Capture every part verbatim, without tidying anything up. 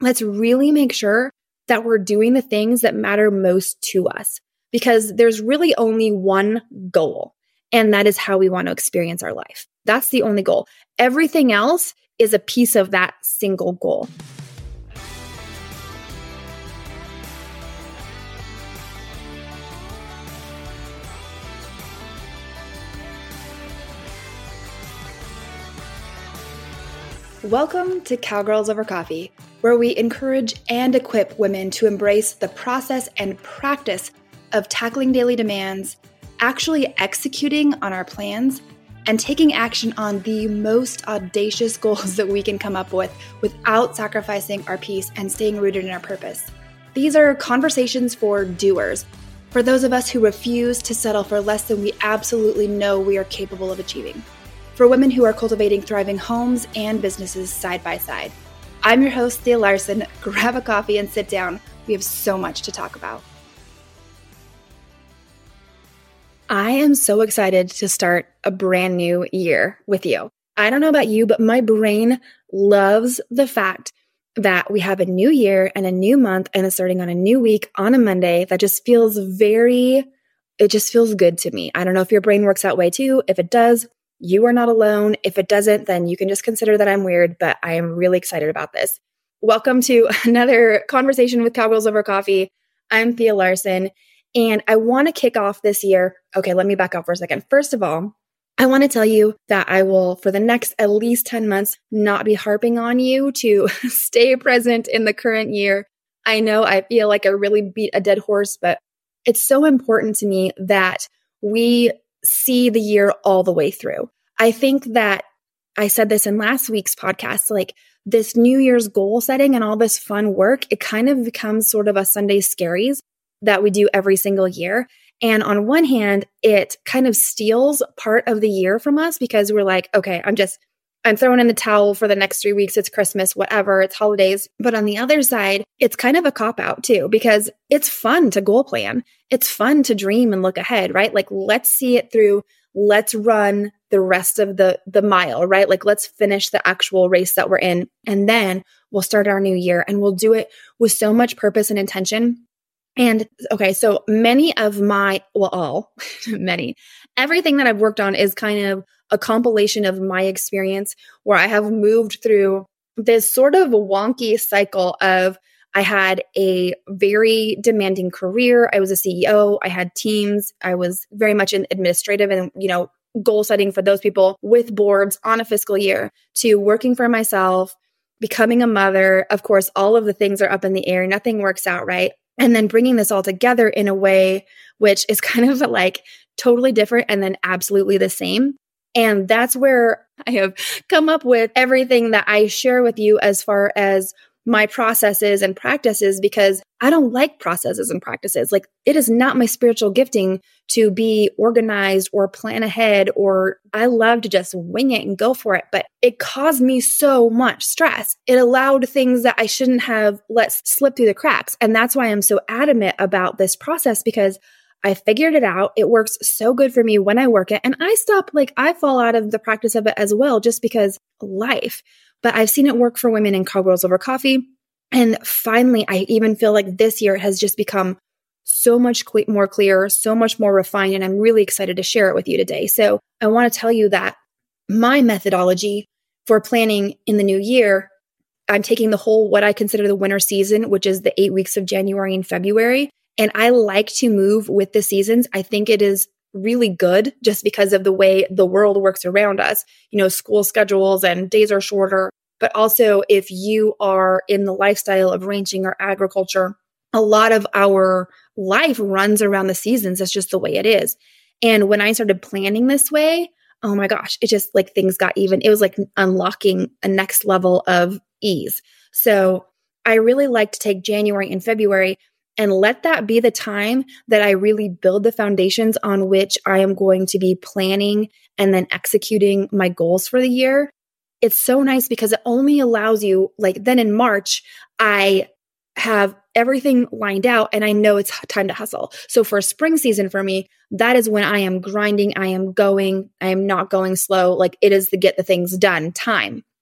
let's really make sure that we're doing the things that matter most to us, because there's really only one goal, and that is how we want to experience our life. That's the only goal. Everything else is a piece of that single goal. Welcome to Cowgirls Over Coffee, where we encourage and equip women to embrace the process and practice of tackling daily demands, actually executing on our plans, and taking action on the most audacious goals that we can come up with without sacrificing our peace and staying rooted in our purpose. These are conversations for doers, for those of us who refuse to settle for less than we absolutely know we are capable of achieving. For women who are cultivating thriving homes and businesses side by side. I'm your host, Thea Larson. Grab a coffee and sit down. We have so much to talk about. I am so excited to start a brand new year with you. I don't know about you, but my brain loves the fact that we have a new year and a new month and it's starting on a new week on a Monday. That just feels very, it just feels good to me. I don't know if your brain works that way too. If it does, you are not alone. If it doesn't, then you can just consider that I'm weird, but I am really excited about this. Welcome to another conversation with Cowgirls Over Coffee. I'm Thea Larson, and I want to kick off this year. Okay, let me back up for a second. First of all, I want to tell you that I will, for the next at least ten months, not be harping on you to stay present in the current year. I know I feel like I really beat a dead horse, but it's so important to me that we see the year all the way through. I think that I said this in last week's podcast, like this New Year's goal setting and all this fun work, it kind of becomes sort of a Sunday scaries that we do every single year. And on one hand, it kind of steals part of the year from us because we're like, okay, I'm just, I'm throwing in the towel for the next three weeks. It's Christmas, whatever, it's holidays. But on the other side, it's kind of a cop out too, because it's fun to goal plan. It's fun to dream and look ahead, right? Like, let's see it through. Let's run the rest of the, the mile, right? Like, let's finish the actual race that we're in. And then we'll start our new year and we'll do it with so much purpose and intention. And okay, so many of my, well, all, many, everything that I've worked on is kind of a compilation of my experience where I have moved through this sort of wonky cycle of I had a very demanding career. I was a C E O. I had teams. I was very much in administrative and, you know, goal setting for those people with boards on a fiscal year, to working for myself, becoming a mother. Of course, all of the things are up in the air. Nothing works out right. And then bringing this all together in a way which is kind of like totally different and then absolutely the same. And that's where I have come up with everything that I share with you as far as my processes and practices, because I don't like processes and practices. Like, it is not my spiritual gifting to be organized or plan ahead, or I love to just wing it and go for it. But it caused me so much stress. It allowed things that I shouldn't have let slip through the cracks. And that's why I'm so adamant about this process, because I figured it out. It works so good for me when I work it. And I stop, like, I fall out of the practice of it as well, just because life. But I've seen it work for women in Cowgirls Over Coffee. And finally, I even feel like this year has just become so much cle- more clear, so much more refined. And I'm really excited to share it with you today. So I want to tell you that my methodology for planning in the new year, I'm taking the whole, what I consider the winter season, which is the eight weeks of January and February. And I like to move with the seasons. I think it is really good just because of the way the world works around us. You know, school schedules and days are shorter. But also, if you are in the lifestyle of ranching or agriculture, a lot of our life runs around the seasons. That's just the way it is. And when I started planning this way, oh my gosh, it just, like, things got even, it was like unlocking a next level of ease. So I really like to take January and February and let that be the time that I really build the foundations on which I am going to be planning and then executing my goals for the year. It's so nice because it only allows you, like, then in March, I have everything lined out and I know it's time to hustle. So for spring season for me, that is when I am grinding. I am going, I am not going slow. Like, it is the get the things done time.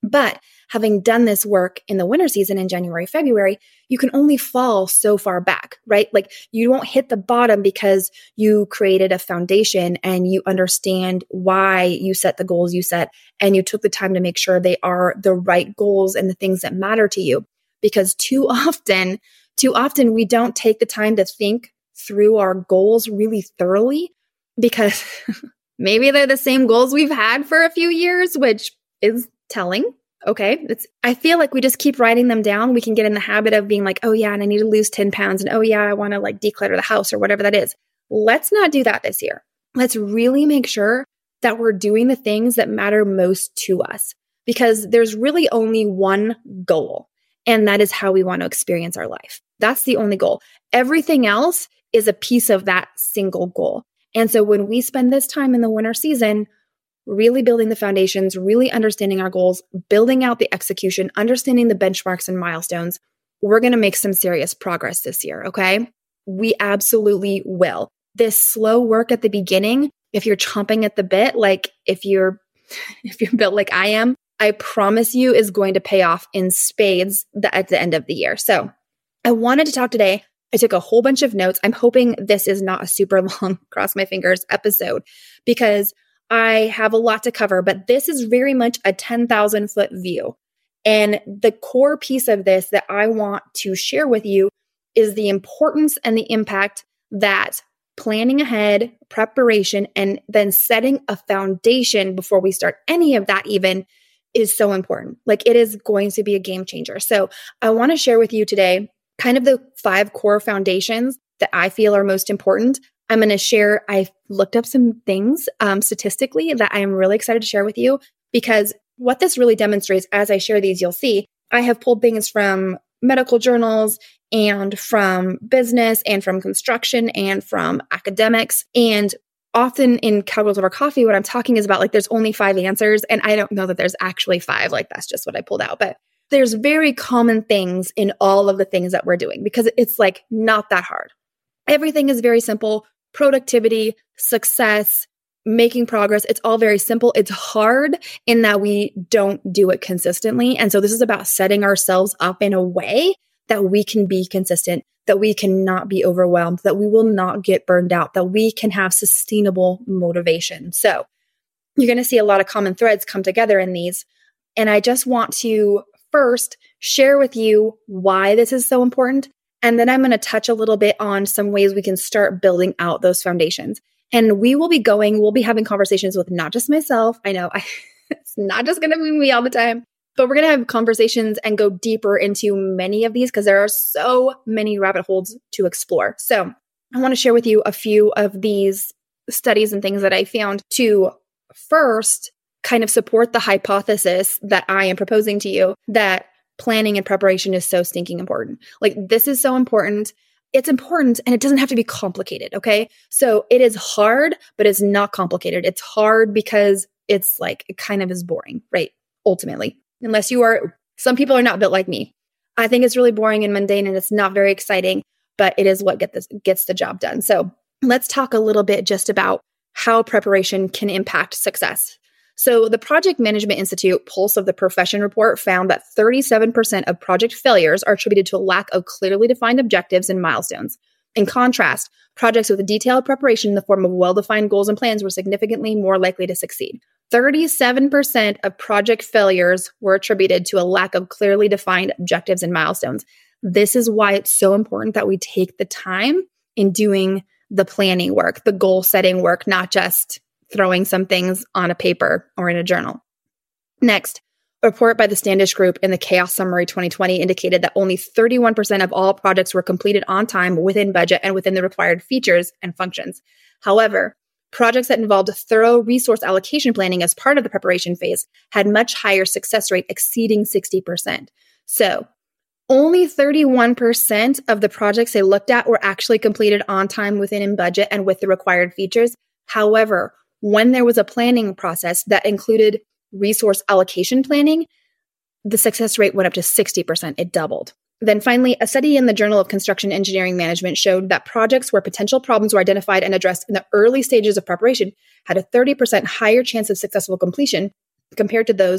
But having done this work in the winter season in January, February, you can only fall so far back, right? Like you won't hit the bottom because you created a foundation and you understand why you set the goals you set and you took the time to make sure they are the right goals and the things that matter to you. Because too often, too often we don't take the time to think through our goals really thoroughly because maybe they're the same goals we've had for a few years, which is telling. Okay. It's, I feel like we just keep writing them down. We can get in the habit of being like, oh yeah, and I need to lose ten pounds. And oh yeah, I want to like declutter the house or whatever that is. Let's not do that this year. Let's really make sure that we're doing the things that matter most to us because there's really only one goal. And that is how we want to experience our life. That's the only goal. Everything else is a piece of that single goal. And so when we spend this time in the winter season, really building the foundations, really understanding our goals, building out the execution, understanding the benchmarks and milestones, we're going to make some serious progress this year, okay? We absolutely will. This slow work at the beginning, if you're chomping at the bit, like if you're if you're built like I am, I promise you is going to pay off in spades at the end of the year. So I wanted to talk today. I took a whole bunch of notes. I'm hoping this is not a super long, cross my fingers, episode because I have a lot to cover, but this is very much a ten thousand foot view. And the core piece of this that I want to share with you is the importance and the impact that planning ahead, preparation, and then setting a foundation before we start any of that even is so important. Like it is going to be a game changer. So I want to share with you today kind of the five core foundations that I feel are most important. I'm going to share, I looked up some things um, statistically that I'm really excited to share with you because what this really demonstrates as I share these, you'll see, I have pulled things from medical journals and from business and from construction and from academics. And often in Cowgirls Over Coffee, what I'm talking is about like there's only five answers. And I don't know that there's actually five, like that's just what I pulled out. But there's very common things in all of the things that we're doing because it's like not that hard. Everything is very simple. Productivity, success, making progress. It's all very simple. It's hard in that we don't do it consistently. And so this is about setting ourselves up in a way that we can be consistent, that we cannot be overwhelmed, that we will not get burned out, that we can have sustainable motivation. So you're going to see a lot of common threads come together in these. And I just want to first share with you why this is so important. And then I'm going to touch a little bit on some ways we can start building out those foundations. And we will be going, we'll be having conversations with not just myself. I know I, it's not just going to be me all the time, but we're going to have conversations and go deeper into many of these because there are so many rabbit holes to explore. So I want to share with you a few of these studies and things that I found to first kind of support the hypothesis that I am proposing to you that planning and preparation is so stinking important. Like this is so important. It's important and it doesn't have to be complicated. Okay. So it is hard, but it's not complicated. It's hard because it's like, it kind of is boring, right? Ultimately, unless you are, some people are not built like me. I think it's really boring and mundane and it's not very exciting, but it is what get this, gets the job done. So let's talk a little bit just about how preparation can impact success. So the Project Management Institute Pulse of the Profession report found that thirty-seven percent of project failures are attributed to a lack of clearly defined objectives and milestones. In contrast, projects with a detailed preparation in the form of well-defined goals and plans were significantly more likely to succeed. thirty-seven percent of project failures were attributed to a lack of clearly defined objectives and milestones. This is why it's so important that we take the time in doing the planning work, the goal setting work, not just throwing some things on a paper or in a journal. Next, a report by the Standish Group in the Chaos Summary twenty twenty indicated that only thirty-one percent of all projects were completed on time, within budget, and within the required features and functions. However, projects that involved thorough resource allocation planning as part of the preparation phase had much higher success rate, exceeding sixty percent. So, only thirty-one percent of the projects they looked at were actually completed on time, within in budget, and with the required features. However, when there was a planning process that included resource allocation planning, the success rate went up to sixty percent. It doubled. Then finally, a study in the Journal of Construction Engineering Management showed that projects where potential problems were identified and addressed in the early stages of preparation had a thirty percent higher chance of successful completion compared to those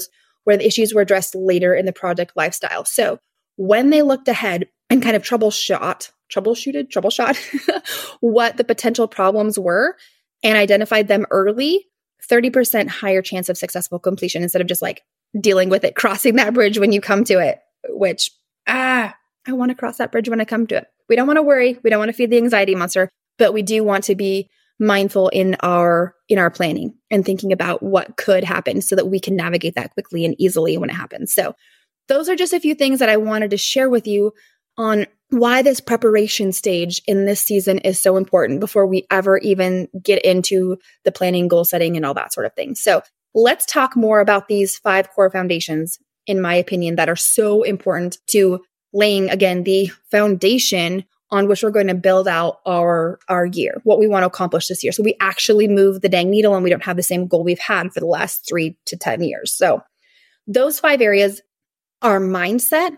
where the issues were addressed later in the project lifestyle. So when they looked ahead and kind of troubleshot, troubleshooted, troubleshot what the potential problems were and identified them early, thirty percent higher chance of successful completion instead of just like dealing with it, crossing that bridge when you come to it, which, ah, I want to cross that bridge when I come to it. We don't want to worry. We don't want to feed the anxiety monster, but we do want to be mindful in our in our planning and thinking about what could happen so that we can navigate that quickly and easily when it happens. So those are just a few things that I wanted to share with you on why this preparation stage in this season is so important before we ever even get into the planning, goal setting, and all that sort of thing. So let's talk more about these five core foundations, in my opinion, that are so important to laying, again, the foundation on which we're going to build out our, our year, what we want to accomplish this year. So we actually move the dang needle and we don't have the same goal we've had for the last three to ten years. So those five areas are mindset,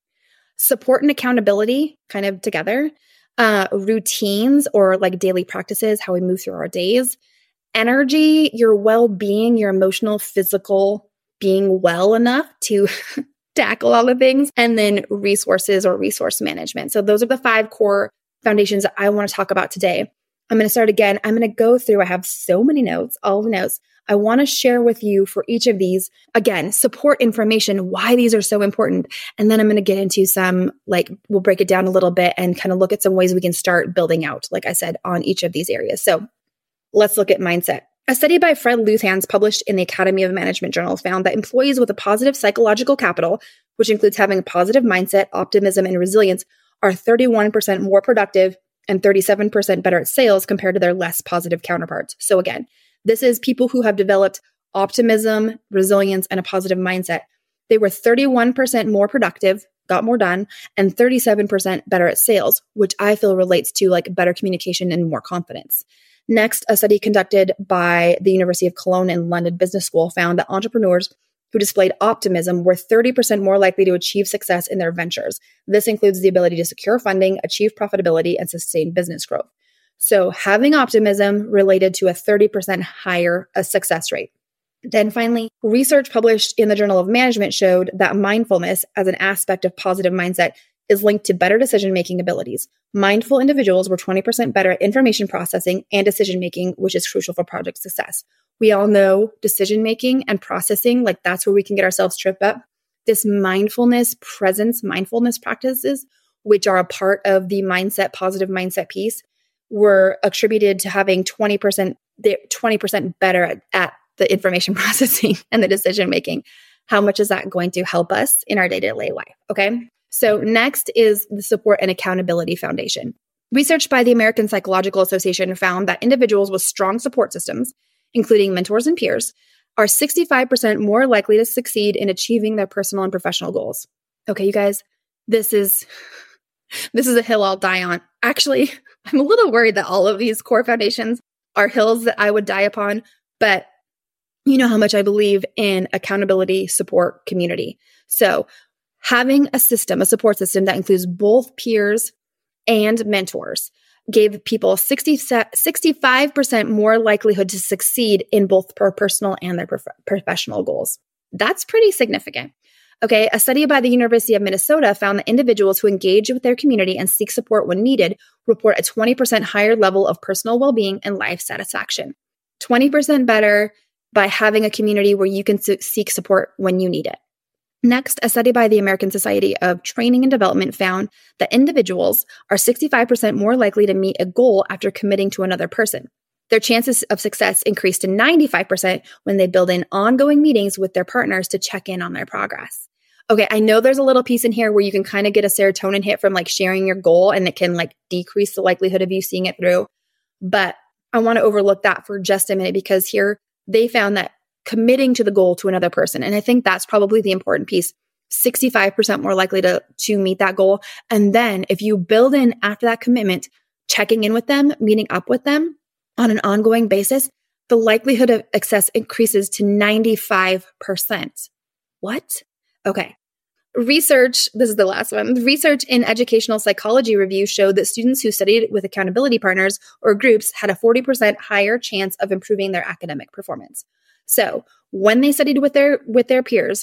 support and accountability, kind of together, uh, routines or like daily practices, how we move through our days, energy, your well-being, your emotional, physical being well enough to tackle all the things, and then resources or resource management. So those are the five core foundations that I want to talk about today. I'm going to start again. I'm going to go through, I have so many notes, all the notes. I want to share with you for each of these, again, support information, why these are so important. And then I'm going to get into some, like, we'll break it down a little bit and kind of look at some ways we can start building out, like I said, on each of these areas. So let's look at mindset. A study by Fred Luthans published in the Academy of Management Journal found that employees with a positive psychological capital, which includes having a positive mindset, optimism, and resilience, are thirty-one percent more productive and thirty-seven percent better at sales compared to their less positive counterparts. So again, this is people who have developed optimism, resilience, and a positive mindset. They were thirty-one percent more productive, got more done, and thirty-seven percent better at sales, which I feel relates to like better communication and more confidence. Next, a study conducted by the University of Cologne and London Business School found that entrepreneurs who displayed optimism were thirty percent more likely to achieve success in their ventures. This includes the ability to secure funding, achieve profitability, and sustain business growth. So having optimism related to a thirty percent higher a success rate. Then finally, research published in the Journal of Management showed that mindfulness as an aspect of positive mindset is linked to better decision-making abilities. Mindful individuals were twenty percent better at information processing and decision-making, which is crucial for project success. We all know decision-making and processing, like that's where we can get ourselves tripped up. This mindfulness, presence, mindfulness practices, which are a part of the mindset, positive mindset piece, were attributed to having twenty percent, twenty percent better at, at the information processing and the decision-making. How much is that going to help us in our day-to-day life? Okay. So next is the support and accountability foundation. Research by the American Psychological Association found that individuals with strong support systems, including mentors and peers, are sixty-five percent more likely to succeed in achieving their personal and professional goals. Okay, you guys, this is this is a hill I'll die on. Actually, I'm a little worried that all of these core foundations are hills that I would die upon, but you know how much I believe in accountability, support, community. So having a system, a support system that includes both peers and mentors gave people sixty, sixty-five percent more likelihood to succeed in both their personal and their prof- professional goals. That's pretty significant. Okay, a study by the University of Minnesota found that individuals who engage with their community and seek support when needed report a twenty percent higher level of personal well-being and life satisfaction. twenty percent better by having a community where you can su- seek support when you need it. Next, a study by the American Society of Training and Development found that individuals are sixty-five percent more likely to meet a goal after committing to another person. Their chances of success increased to ninety-five percent when they build in ongoing meetings with their partners to check in on their progress. Okay, I know there's a little piece in here where you can kind of get a serotonin hit from like sharing your goal and it can like decrease the likelihood of you seeing it through. But I want to overlook that for just a minute because here they found that committing to the goal to another person. And I think that's probably the important piece. sixty-five percent more likely to, to meet that goal. And then if you build in after that commitment, checking in with them, meeting up with them on an ongoing basis, the likelihood of success increases to ninety-five percent. What? Okay. Research, this is the last one. Research in Educational Psychology Review showed that students who studied with accountability partners or groups had a forty percent higher chance of improving their academic performance. So when they studied with their with their peers,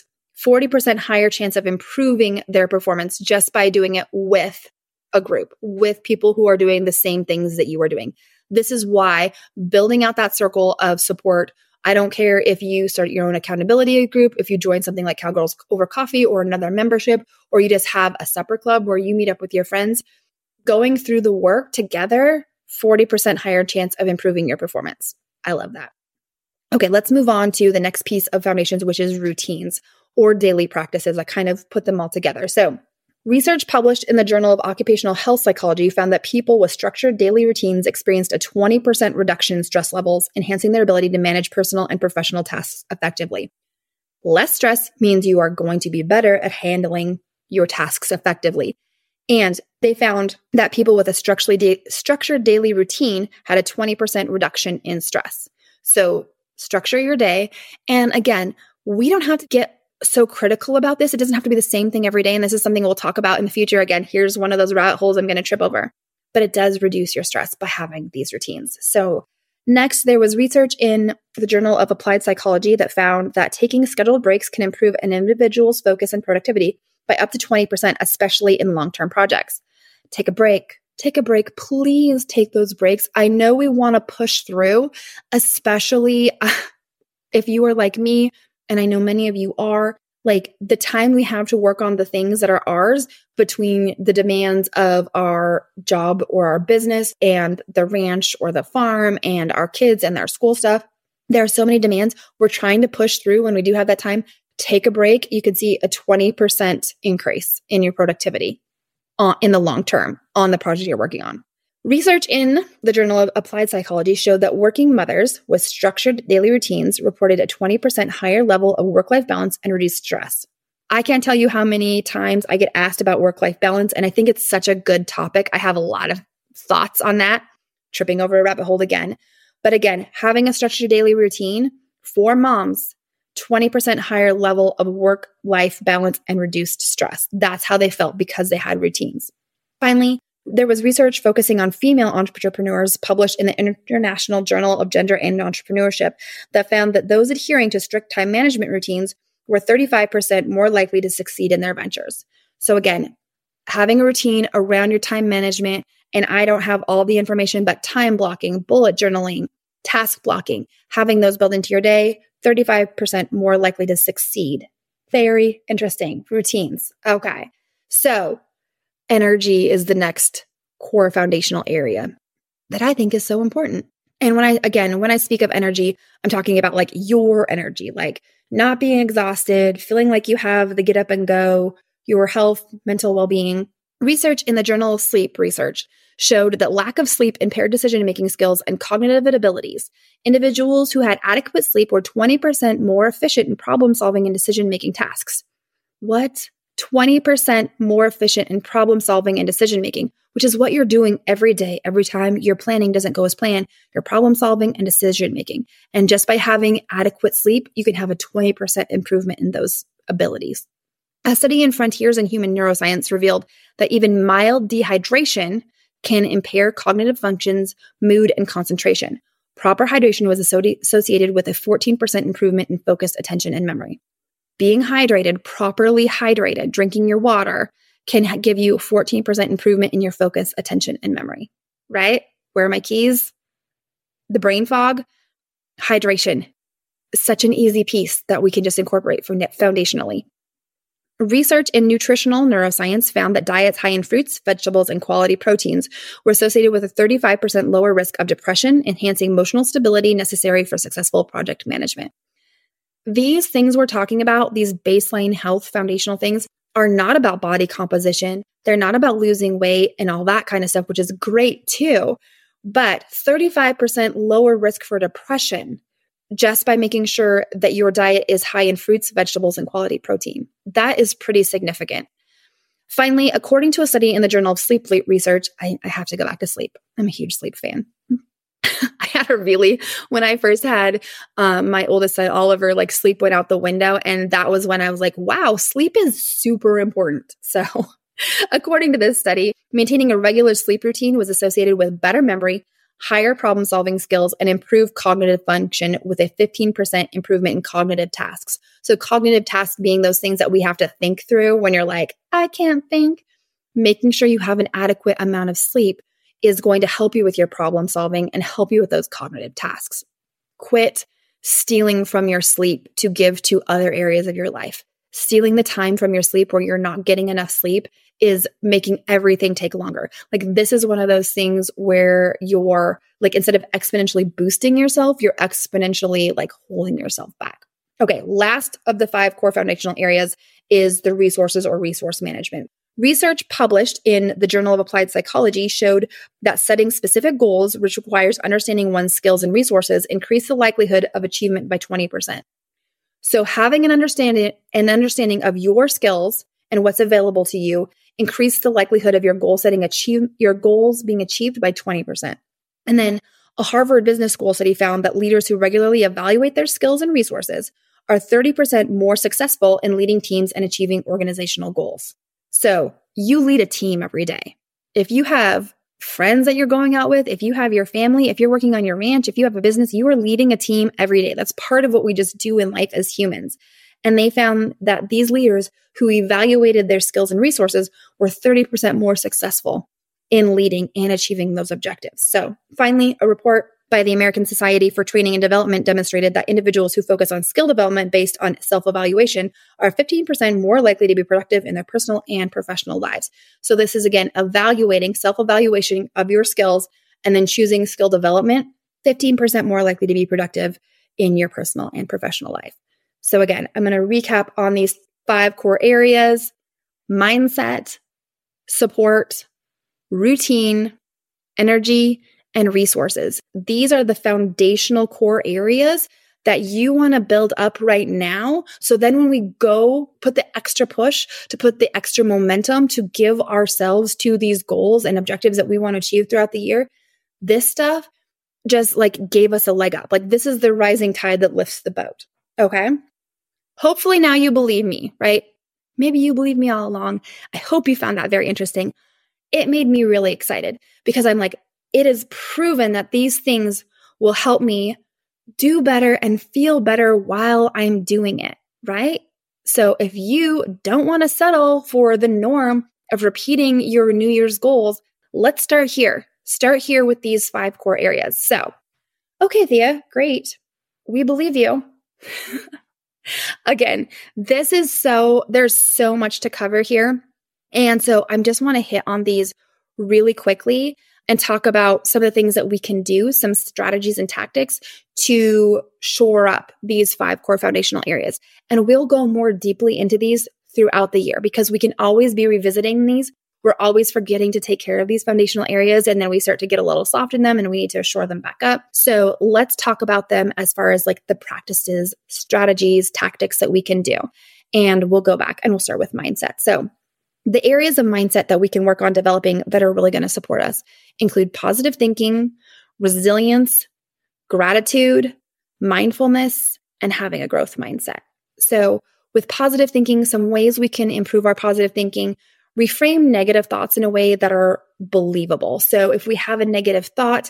forty percent higher chance of improving their performance just by doing it with a group, with people who are doing the same things that you are doing. This is why building out that circle of support, I don't care if you start your own accountability group, if you join something like Cowgirls Over Coffee or another membership, or you just have a supper club where you meet up with your friends, going through the work together, forty percent higher chance of improving your performance. I love that. Okay, let's move on to the next piece of foundations, which is routines or daily practices. I kind of put them all together. So research published in the Journal of Occupational Health Psychology found that people with structured daily routines experienced a twenty percent reduction in stress levels, enhancing their ability to manage personal and professional tasks effectively. Less stress means you are going to be better at handling your tasks effectively. And they found that people with a structurally da- structured daily routine had a twenty percent reduction in stress. So structure your day. And again, we don't have to get so critical about this. It doesn't have to be the same thing every day. And this is something we'll talk about in the future. Again, here's one of those rabbit holes I'm going to trip over. But it does reduce your stress by having these routines. So next, there was research in the Journal of Applied Psychology that found that taking scheduled breaks can improve an individual's focus and productivity by up to twenty percent, especially in long-term projects. Take a break. Take a break. Please take those breaks. I know we want to push through, especially if you are like me, and I know many of you are, like the time we have to work on the things that are ours between the demands of our job or our business and the ranch or the farm and our kids and their school stuff. There are so many demands. We're trying to push through when we do have that time. Take a break. You could see a twenty percent increase in your productivity uh, in the long term on the project you're working on. Research in the Journal of Applied Psychology showed that working mothers with structured daily routines reported a twenty percent higher level of work-life balance and reduced stress. I can't tell you how many times I get asked about work-life balance, and I think it's such a good topic. I have a lot of thoughts on that, tripping over a rabbit hole again. But again, having a structured daily routine for moms, twenty percent higher level of work-life balance and reduced stress. That's how they felt because they had routines. Finally, there was research focusing on female entrepreneurs published in the International Journal of Gender and Entrepreneurship that found that those adhering to strict time management routines were thirty-five percent more likely to succeed in their ventures. So again, having a routine around your time management, and I don't have all the information, but time blocking, bullet journaling, task blocking, having those built into your day, thirty-five percent more likely to succeed. Very interesting. Routines. Okay. So energy is the next core foundational area that I think is so important. And when I, again, when I speak of energy, I'm talking about like your energy, like not being exhausted, feeling like you have the get up and go, your health, mental well-being. Research in the Journal of Sleep Research showed that lack of sleep impaired decision-making skills and cognitive abilities. Individuals who had adequate sleep were twenty percent more efficient in problem-solving and decision-making tasks. What? twenty percent more efficient in problem solving and decision making, which is what you're doing every day. Every time your planning doesn't go as planned, you're problem solving and decision making. And just by having adequate sleep, you can have a twenty percent improvement in those abilities. A study in Frontiers in Human Neuroscience revealed that even mild dehydration can impair cognitive functions, mood, and concentration. Proper hydration was associated with a fourteen percent improvement in focus, attention, and memory. Being hydrated, properly hydrated, drinking your water can give you fourteen percent improvement in your focus, attention, and memory, right? Where are my keys? The brain fog, hydration. Such an easy piece that we can just incorporate foundationally. Research in nutritional neuroscience found that diets high in fruits, vegetables, and quality proteins were associated with a thirty-five percent lower risk of depression, enhancing emotional stability necessary for successful project management. These things we're talking about, these baseline health foundational things, are not about body composition. They're not about losing weight and all that kind of stuff, which is great too. But thirty-five percent lower risk for depression just by making sure that your diet is high in fruits, vegetables, and quality protein. That is pretty significant. Finally, according to a study in the Journal of Sleep Research, I, I have to go back to sleep. I'm a huge sleep fan. I had a really, when I first had um, my oldest son, Oliver, like sleep went out the window. And that was when I was like, wow, sleep is super important. So according to this study, maintaining a regular sleep routine was associated with better memory, higher problem solving skills, and improved cognitive function with a fifteen percent improvement in cognitive tasks. So cognitive tasks being those things that we have to think through when you're like, I can't think. Making sure you have an adequate amount of sleep is going to help you with your problem solving and help you with those cognitive tasks. Quit stealing from your sleep to give to other areas of your life. Stealing the time from your sleep where you're not getting enough sleep is making everything take longer. Like this is one of those things where you're like, instead of exponentially boosting yourself, you're exponentially like holding yourself back. Okay, last of the five core foundational areas is the resources or resource management. Research published in the Journal of Applied Psychology showed that setting specific goals, which requires understanding one's skills and resources, increase the likelihood of achievement by twenty percent. So having an understanding, an understanding of your skills and what's available to you increase the likelihood of your goal setting achieve your goals being achieved by twenty percent. And then a Harvard Business School study found that leaders who regularly evaluate their skills and resources are thirty percent more successful in leading teams and achieving organizational goals. So you lead a team every day. If you have friends that you're going out with, if you have your family, if you're working on your ranch, if you have a business, you are leading a team every day. That's part of what we just do in life as humans. And they found that these leaders who evaluated their skills and resources were thirty percent more successful in leading and achieving those objectives. So finally, a report by the American Society for Training and Development demonstrated that individuals who focus on skill development based on self-evaluation are fifteen percent more likely to be productive in their personal and professional lives. So this is, again, evaluating, self-evaluation of your skills and then choosing skill development, fifteen percent more likely to be productive in your personal and professional life. So again, I'm going to recap on these five core areas: mindset, support, routine, energy, and resources. These are the foundational core areas that you want to build up right now. So then when we go put the extra push, to put the extra momentum to give ourselves to these goals and objectives that we want to achieve throughout the year, this stuff just like gave us a leg up. Like this is the rising tide that lifts the boat. Okay. Hopefully now you believe me, right? Maybe you believe me all along. I hope you found that very interesting. It made me really excited because I'm like, it is proven that these things will help me do better and feel better while I'm doing it, right? So if you don't want to settle for the norm of repeating your New Year's goals, let's start here. Start here with these five core areas. So, okay, Thea, great. We believe you. Again, this is so, there's so much to cover here. And so I just want to hit on these really quickly and talk about some of the things that we can do, some strategies and tactics to shore up these five core foundational areas. And we'll go more deeply into these throughout the year because we can always be revisiting these. We're always forgetting to take care of these foundational areas, and then we start to get a little soft in them and we need to shore them back up. So let's talk about them as far as like the practices, strategies, tactics that we can do. And we'll go back and we'll start with mindset. So the areas of mindset that we can work on developing that are really going to support us include positive thinking, resilience, gratitude, mindfulness, and having a growth mindset. So with positive thinking, some ways we can improve our positive thinking: reframe negative thoughts in a way that are believable. So if we have a negative thought,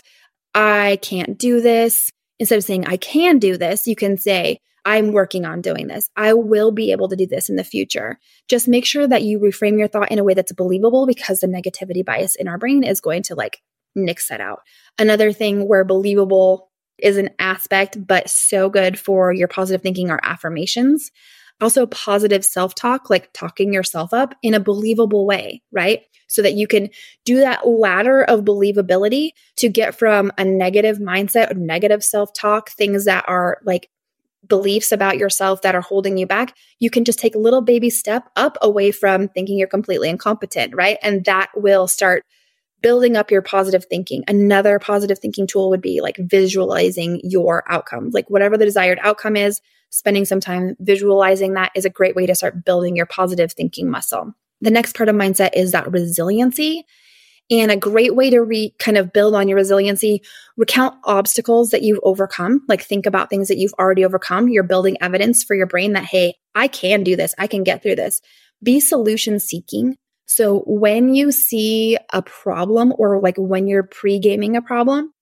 I can't do this, instead of saying I can do this, you can say, I'm working on doing this. I will be able to do this in the future. Just make sure that you reframe your thought in a way that's believable, because the negativity bias in our brain is going to like nix that out. Another thing where believable is an aspect, but so good for your positive thinking, are affirmations. Also positive self-talk, like talking yourself up in a believable way, right? So that you can do that ladder of believability to get from a negative mindset or negative self-talk, things that are like beliefs about yourself that are holding you back. You can just take a little baby step up away from thinking you're completely incompetent, right? And that will start building up your positive thinking. Another positive thinking tool would be like visualizing your outcome, like whatever the desired outcome is. Spending some time visualizing that is a great way to start building your positive thinking muscle. The next part of mindset is that resiliency. And a great way to re kind of build on your resiliency: recount obstacles that you've overcome. Like think about things that you've already overcome. You're building evidence for your brain that, hey, I can do this. I can get through this. Be solution seeking. So when you see a problem, or like when you're pre-gaming a problem,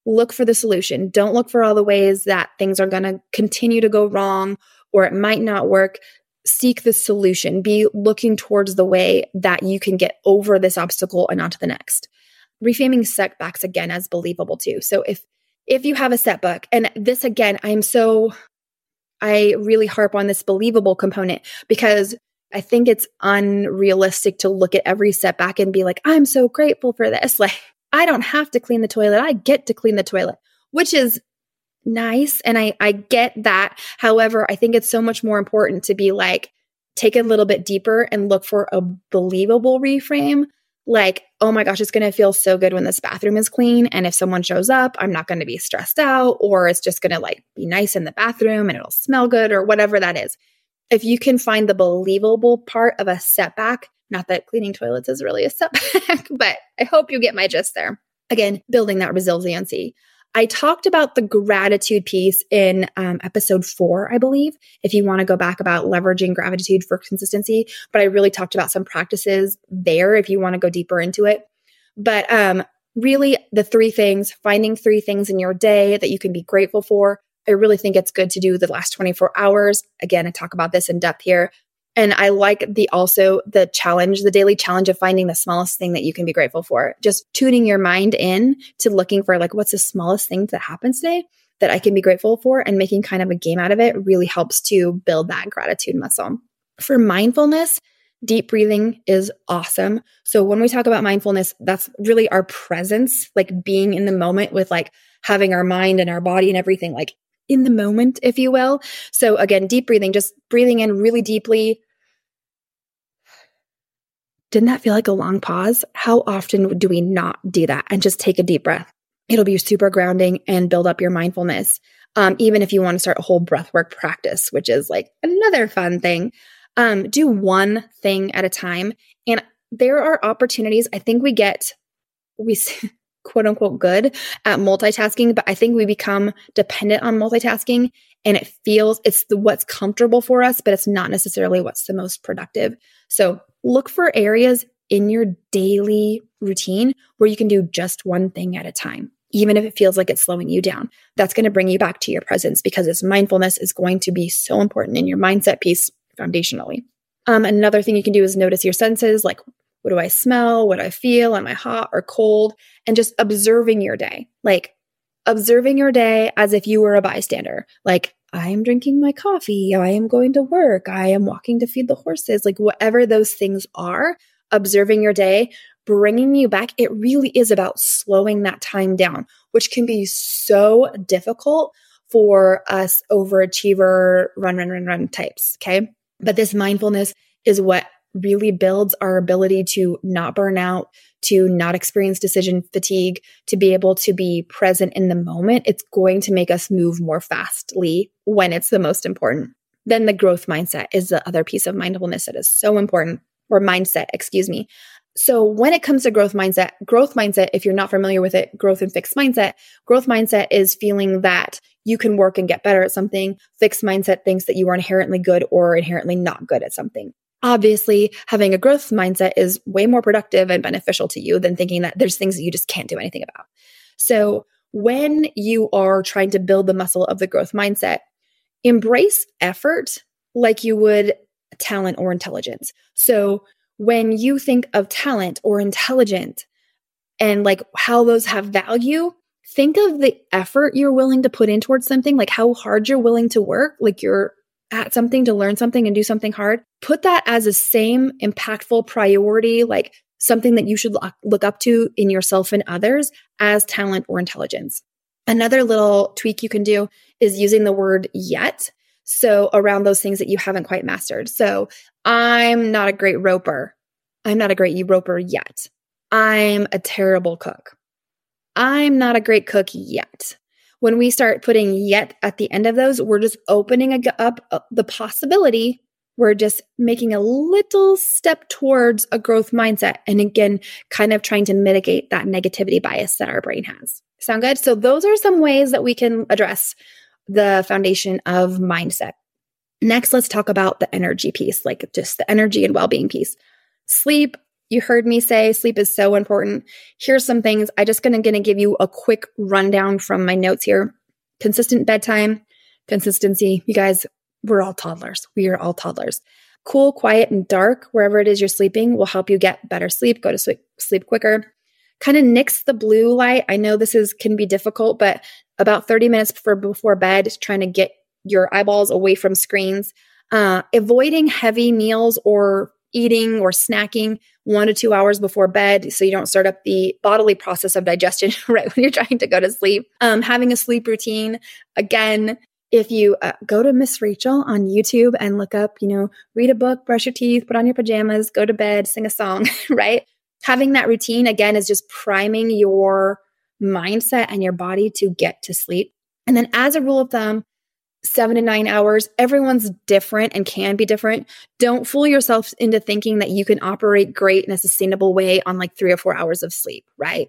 look for the solution. Don't look for all the ways that things are going to continue to go wrong or it might not work. Seek the solution. Be looking towards the way that you can get over this obstacle and onto the next. Reframing setbacks again as believable too. So if if you have a setback, and this again, I'm so, I really harp on this believable component because I think it's unrealistic to look at every setback and be like, I'm so grateful for this. Like, I don't have to clean the toilet. I get to clean the toilet, which is nice. And I, I get that. However, I think it's so much more important to be like, take it a little bit deeper and look for a believable reframe. Like, oh my gosh, it's going to feel so good when this bathroom is clean. And if someone shows up, I'm not going to be stressed out, or it's just going to like be nice in the bathroom and it'll smell good or whatever that is. If you can find the believable part of a setback, not that cleaning toilets is really a setback, but I hope you get my gist there. Again, building that resiliency. I talked about the gratitude piece in um, episode four, I believe, if you want to go back about leveraging gratitude for consistency. But I really talked about some practices there if you want to go deeper into it. But um, really, the three things, finding three things in your day that you can be grateful for. I really think it's good to do the last twenty-four hours. Again, I talk about this in depth here. And I like the also the challenge, the daily challenge of finding the smallest thing that you can be grateful for. Just tuning your mind in to looking for like, what's the smallest thing that happens today that I can be grateful for, and making kind of a game out of it really helps to build that gratitude muscle. For mindfulness, deep breathing is awesome. So when we talk about mindfulness, that's really our presence, like being in the moment with like having our mind and our body and everything like in the moment, if you will. So again, deep breathing, just breathing in really deeply. Didn't that feel like a long pause? How often do we not do that and just take a deep breath? It'll be super grounding and build up your mindfulness. Um, even if you want to start a whole breathwork practice, which is like another fun thing. Um, do one thing at a time. And there are opportunities. I think we get, we quote unquote good at multitasking, but I think we become dependent on multitasking, and it feels it's the, what's comfortable for us, but it's not necessarily what's the most productive. So look for areas in your daily routine where you can do just one thing at a time, even if it feels like it's slowing you down. That's going to bring you back to your presence, because this mindfulness is going to be so important in your mindset piece foundationally. Um, another thing you can do is notice your senses, like, what do I smell? What do I feel? Am I hot or cold? And just observing your day, like observing your day as if you were a bystander. Like, I am drinking my coffee. I am going to work. I am walking to feed the horses. Like whatever those things are, observing your day, bringing you back. It really is about slowing that time down, which can be so difficult for us overachiever, run, run, run, run types. Okay. But this mindfulness is what really builds our ability to not burn out, to not experience decision fatigue, to be able to be present in the moment. It's going to make us move more fastly when it's the most important. Then the growth mindset is the other piece of mindfulness that is so important, or mindset, excuse me. So when it comes to growth mindset, growth mindset, if you're not familiar with it, growth and fixed mindset, growth mindset is feeling that you can work and get better at something. Fixed mindset thinks that you are inherently good or inherently not good at something. Obviously, having a growth mindset is way more productive and beneficial to you than thinking that there's things that you just can't do anything about. So when you are trying to build the muscle of the growth mindset, embrace effort like you would talent or intelligence. So when you think of talent or intelligent and like how those have value, think of the effort you're willing to put in towards something, like how hard you're willing to work, like you're at something to learn something and do something hard. Put that as a same impactful priority, like something that you should look up to in yourself and others as talent or intelligence. Another little tweak you can do is using the word yet. So around those things that you haven't quite mastered. So I'm not a great roper. I'm not a great roper yet. I'm a terrible cook. I'm not a great cook yet. When we start putting yet at the end of those, we're just opening up the possibility. We're just making a little step towards a growth mindset. And again, kind of trying to mitigate that negativity bias that our brain has. Sound good? So those are some ways that we can address the foundation of mindset. Next, let's talk about the energy piece, like just the energy and well-being piece. Sleep, You heard me say sleep is so important. Here's some things. I just gonna, gonna give you a quick rundown from my notes here. Consistent bedtime, consistency. You guys, we're all toddlers. We are all toddlers. Cool, quiet, and dark, wherever it is you're sleeping, will help you get better sleep, go to sleep, sleep quicker. Kind of nix the blue light. I know this is can be difficult, but about thirty minutes before, before bed, trying to get your eyeballs away from screens. Uh, avoiding heavy meals or eating or snacking one to two hours before bed so you don't start up the bodily process of digestion right when you're trying to go to sleep. Um, having a sleep routine. Again, if you uh, go to Miss Rachel on YouTube and look up, you know, read a book, brush your teeth, put on your pajamas, go to bed, sing a song, right? Having that routine, again, is just priming your mindset and your body to get to sleep. And then as a rule of thumb, seven to nine hours. Everyone's different and can be different. Don't fool yourself into thinking that you can operate great in a sustainable way on like three or four hours of sleep, right?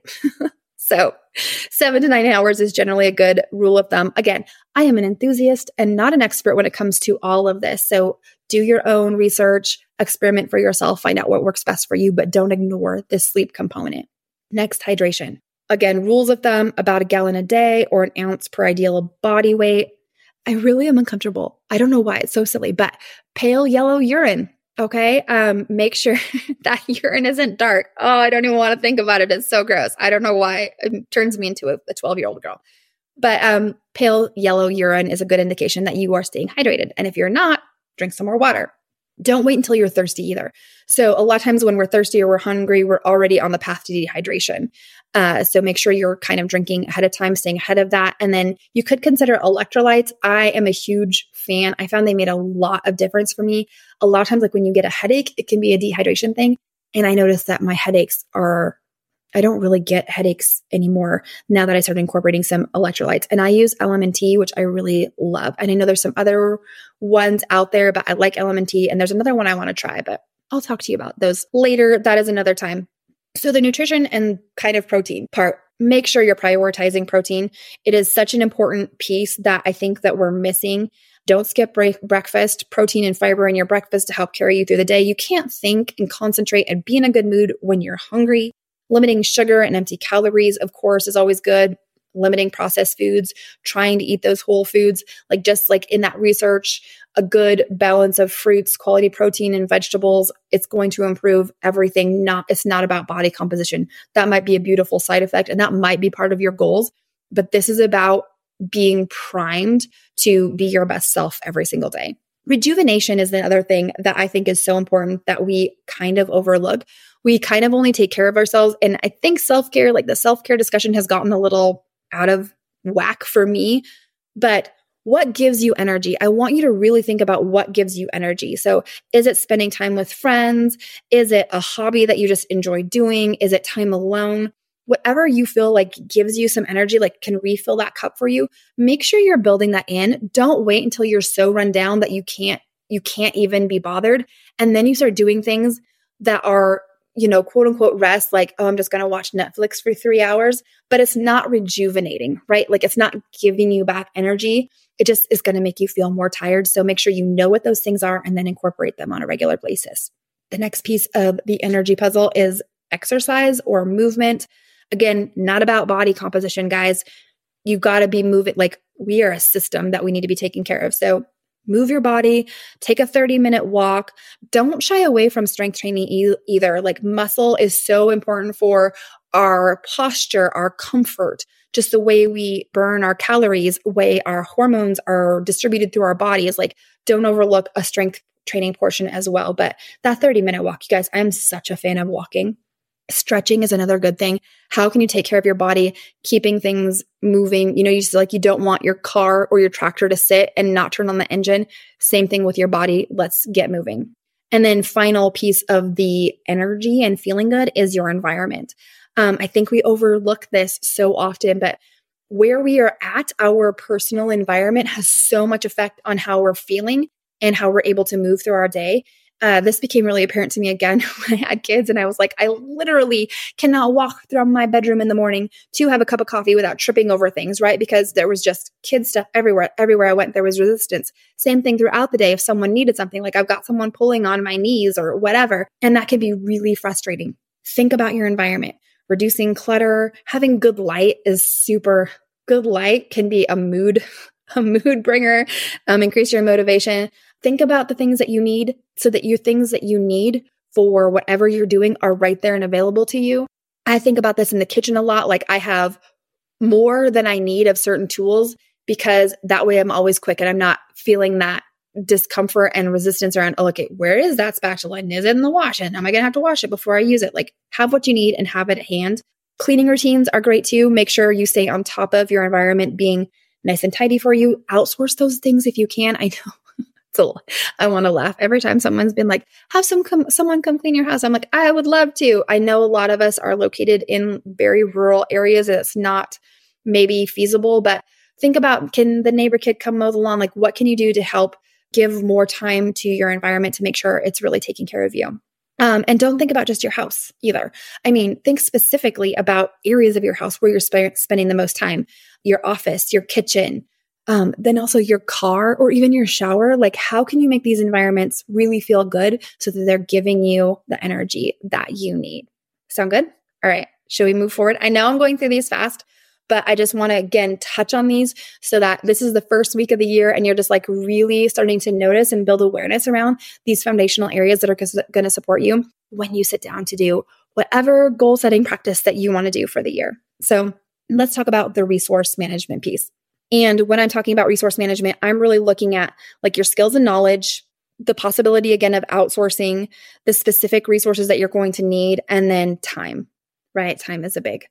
So seven to nine hours is generally a good rule of thumb. Again, I am an enthusiast and not an expert when it comes to all of this. So do your own research, experiment for yourself, find out what works best for you, but don't ignore the sleep component. Next, hydration. Again, rules of thumb, about a gallon a day or an ounce per ideal body weight. I really am uncomfortable. I don't know why. It's so silly, but pale yellow urine. Okay. Um, make sure that urine isn't dark. Oh, I don't even want to think about it. It's so gross. I don't know why it turns me into a twelve year old girl, but, um, pale yellow urine is a good indication that you are staying hydrated. And if you're not, drink some more water. Don't wait until you're thirsty either. So a lot of times when we're thirsty or we're hungry, we're already on the path to dehydration. Uh, so make sure you're kind of drinking ahead of time, staying ahead of that. And then you could consider electrolytes. I am a huge fan. I found they made a lot of difference for me. A lot of times, like when you get a headache, it can be a dehydration thing. And I noticed that my headaches are, I don't really get headaches anymore now that I started incorporating some electrolytes. And I use L M N T, which I really love. And I know there's some other ones out there, but I like L M N T. And there's another one I want to try, but I'll talk to you about those later. That is another time. So the nutrition and kind of protein part, make sure you're prioritizing protein. It is such an important piece that I think that we're missing. Don't skip break- breakfast, protein and fiber in your breakfast to help carry you through the day. You can't think and concentrate and be in a good mood when you're hungry. Limiting sugar and empty calories, of course, is always good. Limiting processed foods, trying to eat those whole foods, like just like in that research, a good balance of fruits, quality protein and vegetables, it's going to improve everything. Not, it's not about body composition. That might be a beautiful side effect and that might be part of your goals, but this is about being primed to be your best self every single day. Rejuvenation is the other thing that I think is so important that we kind of overlook. We kind of only take care of ourselves. And I think self-care, like the self-care discussion has gotten a little out of whack for me, but what gives you energy? I want you to really think about what gives you energy. So is it spending time with friends? Is it a hobby that you just enjoy doing? Is it time alone? Whatever you feel like gives you some energy, like can refill that cup for you, make sure you're building that in. Don't wait until you're so run down that you can't, you can't even be bothered. And then you start doing things that are, you know, quote unquote rest, like, oh, I'm just going to watch Netflix for three hours, but it's not rejuvenating, right? Like it's not giving you back energy. It just is going to make you feel more tired. So make sure you know what those things are and then incorporate them on a regular basis. The next piece of the energy puzzle is exercise or movement. Again, not about body composition, guys. You got to be moving. Like we are a system that we need to be taking care of. So move your body, take a thirty minute walk. Don't shy away from strength training e- either. Like muscle is so important for our posture, our comfort, just the way we burn our calories, way our hormones are distributed through our body is like, don't overlook a strength training portion as well. But that thirty minute walk, you guys, I'm such a fan of walking. Stretching is another good thing. How can you take care of your body, keeping things moving? You know, you just like, you don't want your car or your tractor to sit and not turn on the engine. Same thing with your body. Let's get moving. And then final piece of the energy and feeling good is your environment. Um, I think we overlook this so often, but where we are at, our personal environment has so much effect on how we're feeling and how we're able to move through our day. Uh, this became really apparent to me again when I had kids. And I was like, I literally cannot walk from my bedroom in the morning to have a cup of coffee without tripping over things, right? Because there was just kid stuff everywhere. Everywhere I went, there was resistance. Same thing throughout the day. If someone needed something, like I've got someone pulling on my knees or whatever, and that can be really frustrating. think about your environment. Reducing clutter, having good light is super, good light can be a mood, a mood bringer, um, increase your motivation. Think about the things that you need so that your things that you need for whatever you're doing are right there and available to you. I think about this in the kitchen a lot. Like I have more than I need of certain tools because that way I'm always quick and I'm not feeling that discomfort and resistance around, oh, okay, where is that spatula? And is it in the wash? And am I going to have to wash it before I use it? Like have what you need and have it at hand. Cleaning routines are great too. Make sure you stay on top of your environment being nice and tidy for you. Outsource those things if you can. I know. So I want to laugh every time someone's been like, have some come, someone come clean your house. I'm like, I would love to. I know a lot of us are located in very rural areas. It's not maybe feasible, but think about, can the neighbor kid come mow the lawn? Like what can you do to help give more time to your environment to make sure it's really taking care of you? Um, and don't think about just your house either. I mean, think specifically about areas of your house where you're sp- spending the most time, your office, your kitchen, Um, then also your car or even your shower. Like how can you make these environments really feel good so that they're giving you the energy that you need? Sound good? All right. Should we move forward? I know I'm going through these fast, but I just want to again touch on these so that this is the first week of the year and you're just like really starting to notice and build awareness around these foundational areas that are going to support you when you sit down to do whatever goal setting practice that you want to do for the year. So let's talk about the resource management piece. And when I'm talking about resource management, I'm really looking at like your skills and knowledge, the possibility again of outsourcing, the specific resources that you're going to need, and then time, right? Time is a big,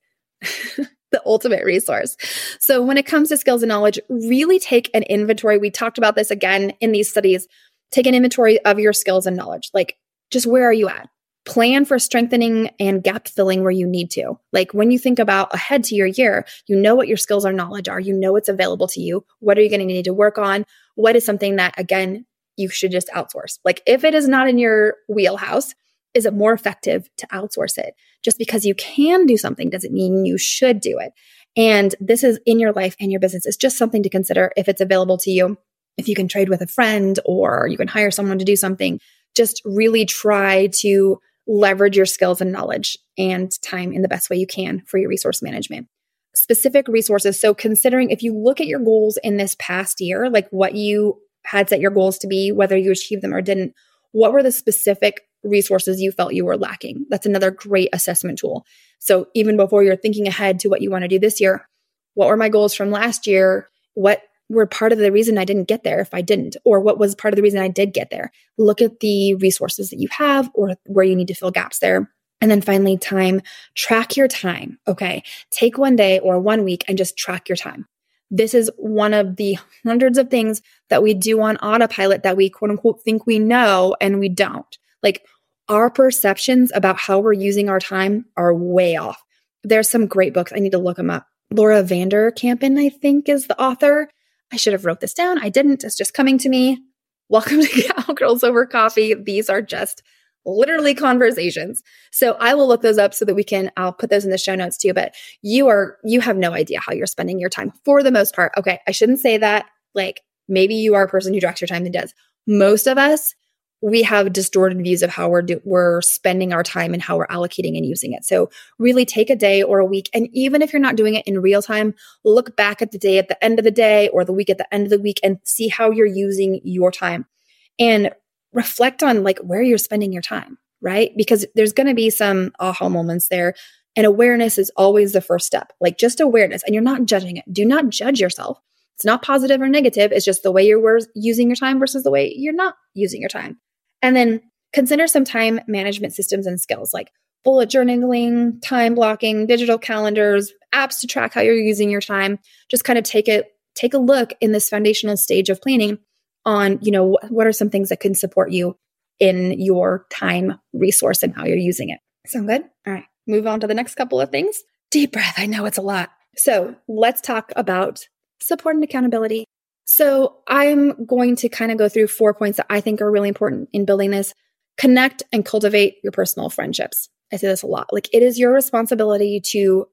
the ultimate resource. So when it comes to skills and knowledge, really take an inventory. We talked about this again in these studies. Take an inventory of your skills and knowledge. Like just where are you at? Plan for strengthening and gap filling where you need to. Like when you think about ahead to your year, you know what your skills or knowledge are. You know what's available to you. What are you going to need to work on? What is something that, again, you should just outsource? Like if it is not in your wheelhouse, is it more effective to outsource it? Just because you can do something doesn't mean you should do it. And this is in your life and your business. It's just something to consider if it's available to you. If you can trade with a friend or you can hire someone to do something, just really try to leverage your skills and knowledge and time in the best way you can for your resource management. Specific resources. So considering if you look at your goals in this past year, like what you had set your goals to be, whether you achieved them or didn't, what were the specific resources you felt you were lacking? That's another great assessment tool. So even before you're thinking ahead to what you want to do this year, what were my goals from last year? What were part of the reason I didn't get there if I didn't? Or what was part of the reason I did get there? Look at the resources that you have or where you need to fill gaps there. And then finally, time. Track your time. Okay. Take one day or one week and just track your time. This is one of the hundreds of things that we do on autopilot that we quote unquote think we know and we don't. Like our perceptions about how we're using our time are way off. There's some great books. I need to look them up. Laura Vanderkampen, I think, is the author. I should have wrote this down. I didn't. It's just coming to me. Welcome to Gal Girls Over Coffee. These are just literally conversations. So I will look those up so that we can, I'll put those in the show notes too. But you are, you have no idea how you're spending your time for the most part. Okay. I shouldn't say that. Like maybe you are a person who tracks your time and does. Most of us, we have distorted views of how we're do, we're spending our time and how we're allocating and using it. So really take a day or a week. And even if you're not doing it in real time, look back at the day at the end of the day or the week at the end of the week and see how you're using your time and reflect on like where you're spending your time, right? Because there's going to be some aha moments there. And awareness is always the first step, like just awareness. And you're not judging it. Do not judge yourself. It's not positive or negative. It's just the way you're using your time versus the way you're not using your time. And then consider some time management systems and skills like bullet journaling, time blocking, digital calendars, apps to track how you're using your time. Just kind of take it, take a look in this foundational stage of planning on, you know, what are some things that can support you in your time resource and how you're using it. Sound good? All right. Move on to the next couple of things. Deep breath. I know it's a lot. So let's talk about support and accountability. So I'm going to kind of go through four points that I think are really important in building this. Connect and cultivate your personal friendships. I say this a lot. Like it is your responsibility to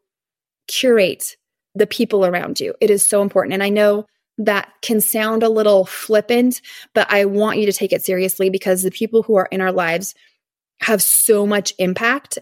curate the people around you. It is so important. And I know that can sound a little flippant, but I want you to take it seriously because the people who are in our lives have so much impact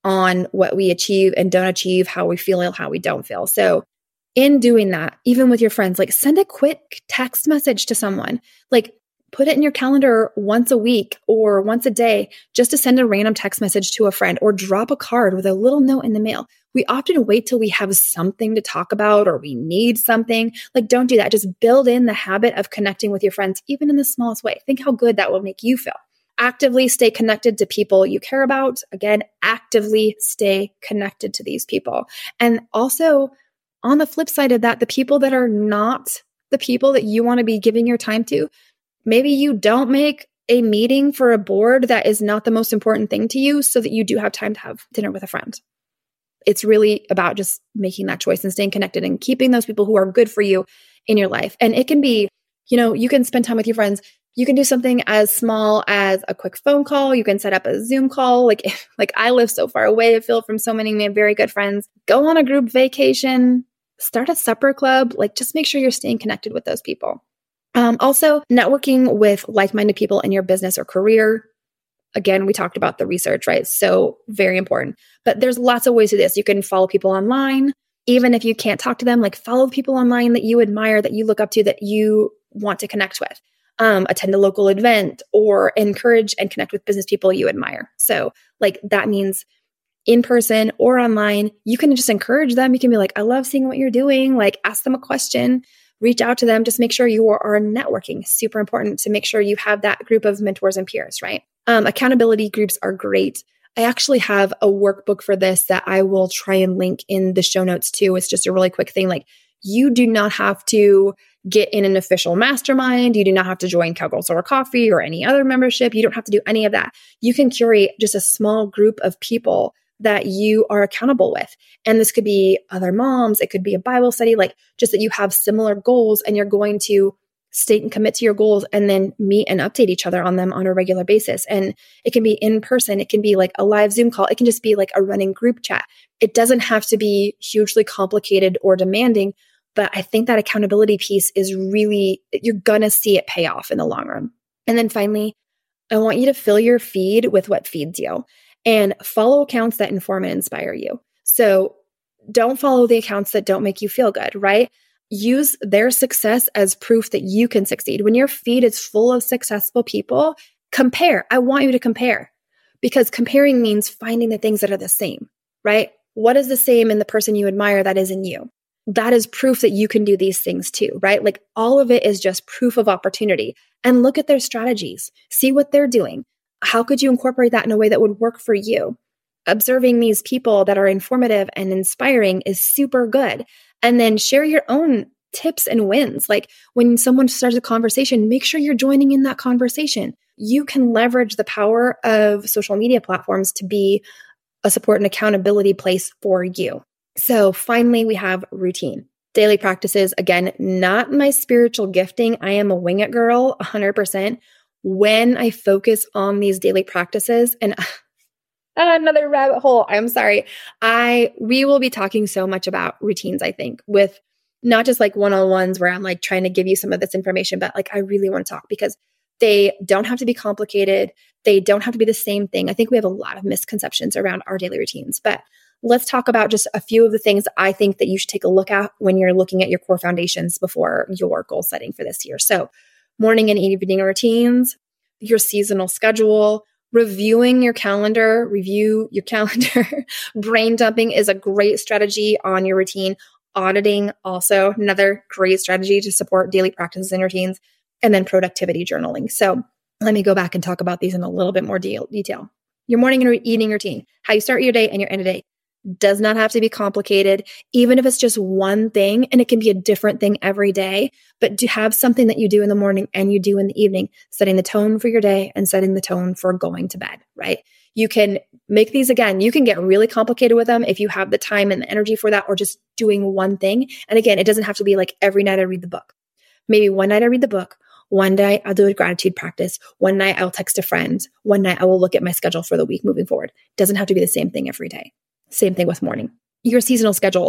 on what we achieve and don't achieve, how we feel and how we don't feel. So in doing that, even with your friends, like send a quick text message to someone, like put it in your calendar once a week or once a day, just to send a random text message to a friend or drop a card with a little note in the mail. We often wait till we have something to talk about or we need something. Like, don't do that. Just build in the habit of connecting with your friends, even in the smallest way. Think how good that will make you feel. Actively stay connected to people you care about. Again, actively stay connected to these people. And also, on the flip side of that, the people that are not the people that you want to be giving your time to, maybe you don't make a meeting for a board that is not the most important thing to you so that you do have time to have dinner with a friend. It's really about just making that choice and staying connected and keeping those people who are good for you in your life. And it can be, you know, you can spend time with your friends. You can do something as small as a quick phone call. You can set up a Zoom call. Like, like I live so far away, I feel, from so many of my very good friends. Go on a group vacation, start a supper club. Like, just make sure you're staying connected with those people. Um, also, networking with like-minded people in your business or career. Again, we talked about the research, right? So very important. But there's lots of ways to this. You can follow people online. Even if you can't talk to them, like follow people online that you admire, that you look up to, that you want to connect with. Um, attend a local event or encourage and connect with business people you admire. So like that means in person or online, you can just encourage them. You can be like, I love seeing what you're doing. Like ask them a question, reach out to them. Just make sure you are networking. Super important to make sure you have that group of mentors and peers, right? Um, accountability groups are great. I actually have a workbook for this that I will try and link in the show notes too. It's just a really quick thing. Like you do not have to get in an official mastermind. You do not have to join Cowgirls Over Coffee or any other membership. You don't have to do any of that. You can curate just a small group of people that you are accountable with. And this could be other moms. It could be a Bible study, like just that you have similar goals and you're going to state and commit to your goals and then meet and update each other on them on a regular basis. And it can be in person. It can be like a live Zoom call. It can just be like a running group chat. It doesn't have to be hugely complicated or demanding, but I think that accountability piece is really, you're going to see it pay off in the long run. And then finally, I want you to fill your feed with what feeds you and follow accounts that inform and inspire you. So don't follow the accounts that don't make you feel good, right? Use their success as proof that you can succeed. When your feed is full of successful people, compare. I want you to compare because comparing means finding the things that are the same, right? What is the same in the person you admire that is in you? That is proof that you can do these things too, right? Like all of it is just proof of opportunity. And look at their strategies. See what they're doing. How could you incorporate that in a way that would work for you? Observing these people that are informative and inspiring is super good. And then share your own tips and wins. Like when someone starts a conversation, make sure you're joining in that conversation. You can leverage the power of social media platforms to be a support and accountability place for you. So finally, we have routine. Daily practices, again, not my spiritual gifting. I am a wing it girl, one hundred percent. When I focus on these daily practices, and another rabbit hole, I'm sorry. I we will be talking so much about routines, I think, with not just like one-on-ones where I'm like trying to give you some of this information, but like I really want to talk because they don't have to be complicated. They don't have to be the same thing. I think we have a lot of misconceptions around our daily routines, but let's talk about just a few of the things I think that you should take a look at when you're looking at your core foundations before your goal setting for this year. So morning and evening routines, your seasonal schedule, reviewing your calendar, review your calendar. Brain dumping is a great strategy on your routine. Auditing, also another great strategy to support daily practices and routines. And then productivity journaling. So let me go back and talk about these in a little bit more de- detail. Your morning and evening routine, how you start your day and your end of day. Does not have to be complicated, even if it's just one thing, and it can be a different thing every day, but to have something that you do in the morning and you do in the evening, setting the tone for your day and setting the tone for going to bed, right? You can make these again, you can get really complicated with them if you have the time and the energy for that, or just doing one thing. And again, it doesn't have to be like every night I read the book. Maybe one night I read the book, one night I'll do a gratitude practice, one night I'll text a friend, one night I will look at my schedule for the week moving forward. It doesn't have to be the same thing every day. Same thing with morning. Your seasonal schedule.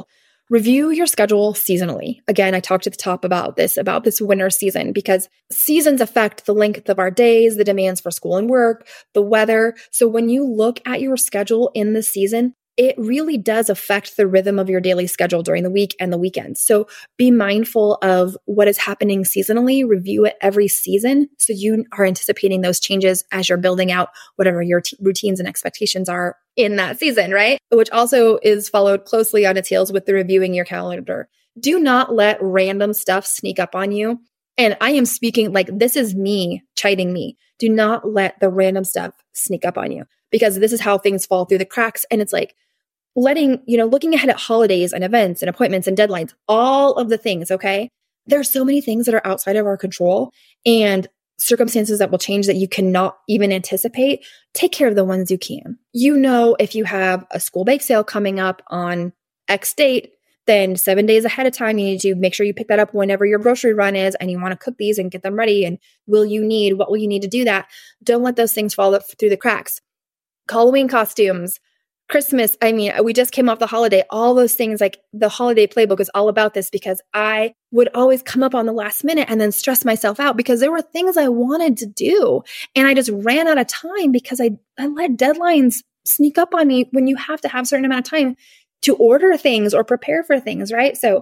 Review your schedule seasonally. Again, I talked at the top about this, about this winter season, because seasons affect the length of our days, the demands for school and work, the weather. So when you look at your schedule in the season, it really does affect the rhythm of your daily schedule during the week and the weekends. So be mindful of what is happening seasonally, review it every season so you are anticipating those changes as you're building out whatever your t- routines and expectations are in that season, right? Which also is followed closely on its heels with the reviewing your calendar. Do not let random stuff sneak up on you. And I am speaking like this is me chiding me. Do not let the random stuff sneak up on you, because this is how things fall through the cracks. And it's like, letting, you know, looking ahead at holidays and events and appointments and deadlines, all of the things, okay? There are so many things that are outside of our control and circumstances that will change that you cannot even anticipate. Take care of the ones you can. You know, if you have a school bake sale coming up on X date, then seven days ahead of time, you need to make sure you pick that up whenever your grocery run is and you want to cook these and get them ready. And will you need, what will you need to do that? Don't let those things fall through the cracks. Halloween costumes, Christmas, I mean, we just came off the holiday, all those things, like the holiday playbook is all about this, because I would always come up on the last minute and then stress myself out because there were things I wanted to do. And I just ran out of time because I, I let deadlines sneak up on me when you have to have a certain amount of time to order things or prepare for things, right? So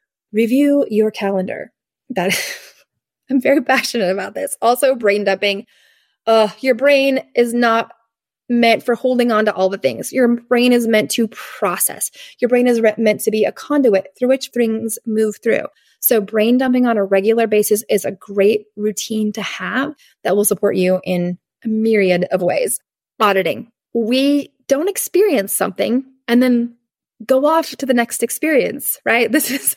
review your calendar. That I'm very passionate about this. Also, brain dumping. Uh, your brain is not meant for holding on to all the things. Your brain is meant to process. Your brain is re- meant to be a conduit through which things move through. So brain dumping on a regular basis is a great routine to have that will support you in a myriad of ways. Auditing. We don't experience something and then go off to the next experience, right? This is...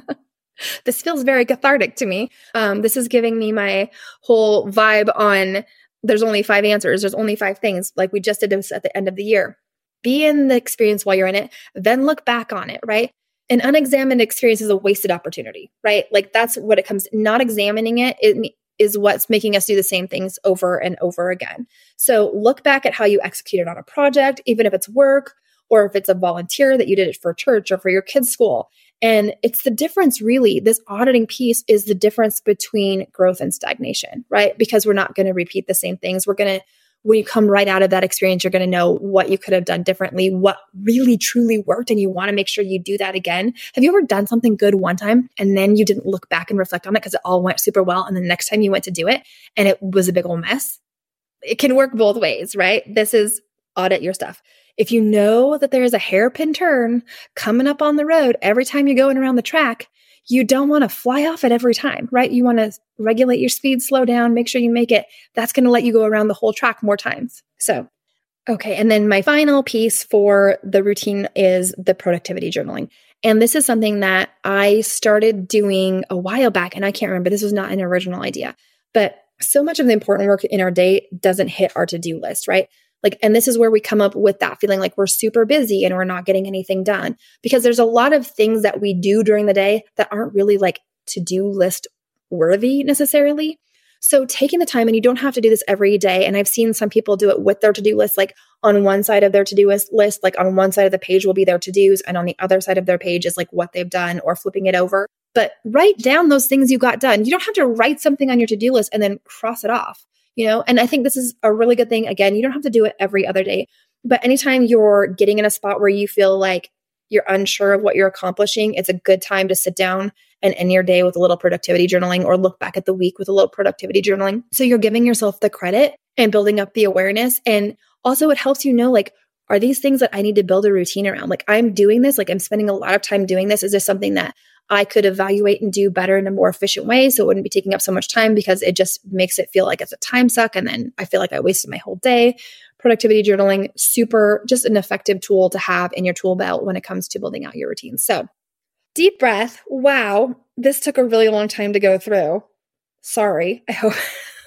This feels very cathartic to me. Um, this is giving me my whole vibe on there's only five answers. There's only five things. Like we just did this at the end of the year. Be in the experience while you're in it, then look back on it, right? An unexamined experience is a wasted opportunity, right? Like that's what it comes to. Not examining it, it is what's making us do the same things over and over again. So look back at how you executed on a project, even if it's work or if it's a volunteer that you did it for church or for your kids' school. And it's the difference, really. This auditing piece is the difference between growth and stagnation, right? Because we're not going to repeat the same things. We're going to, when you come right out of that experience, you're going to know what you could have done differently, what really truly worked, and you want to make sure you do that again. Have you ever done something good one time and then you didn't look back and reflect on it because it all went super well, and the next time you went to do it and it was a big old mess? It can work both ways, right? This is audit your stuff. If you know that there is a hairpin turn coming up on the road every time you're going around the track, you don't want to fly off it every time, right? You want to regulate your speed, slow down, make sure you make it. That's going to let you go around the whole track more times. So, okay. And then my final piece for the routine is the productivity journaling. And this is something that I started doing a while back, and I can't remember, this was not an original idea, but so much of the important work in our day doesn't hit our to-do list, right? Like, and this is where we come up with that feeling like we're super busy and we're not getting anything done, because there's a lot of things that we do during the day that aren't really like to-do list worthy necessarily. So taking the time, and you don't have to do this every day. And I've seen some people do it with their to-do list, like on one side of their to-do list, like on one side of the page will be their to-dos, and on the other side of their page is like what they've done, or flipping it over. But write down those things you got done. You don't have to write something on your to-do list and then cross it off. You know, and I think this is a really good thing. Again, you don't have to do it every other day, but anytime you're getting in a spot where you feel like you're unsure of what you're accomplishing, it's a good time to sit down and end your day with a little productivity journaling, or look back at the week with a little productivity journaling. So you're giving yourself the credit and building up the awareness. And also it helps you know, like, are these things that I need to build a routine around? Like, I'm doing this, like I'm spending a lot of time doing this. Is this something that I could evaluate and do better in a more efficient way, so it wouldn't be taking up so much time, because it just makes it feel like it's a time suck, and then I feel like I wasted my whole day. Productivity journaling, super, just an effective tool to have in your tool belt when it comes to building out your routines. So deep breath. Wow, this took a really long time to go through. Sorry. I hope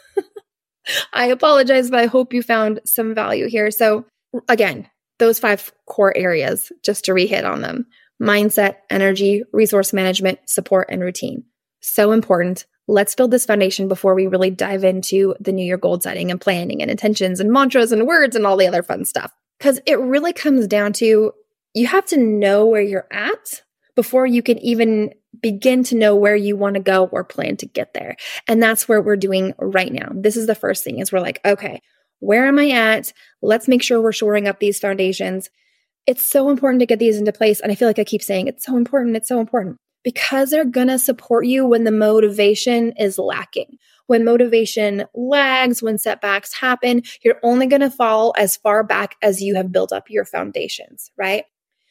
I apologize, but I hope you found some value here. So again, those five core areas, just to re-hit on them: mindset, energy, resource management, support, and routine. So important. Let's build this foundation before we really dive into the new year goal setting and planning and intentions and mantras and words and all the other fun stuff. Because it really comes down to, you have to know where you're at before you can even begin to know where you want to go or plan to get there. And that's where we're doing right now. This is the first thing is we're like, okay, where am I at? Let's make sure we're shoring up these foundations. It's so important to get these into place. And I feel like I keep saying it's so important. It's so important because they're going to support you when the motivation is lacking. When motivation lags, when setbacks happen, you're only going to fall as far back as you have built up your foundations, right?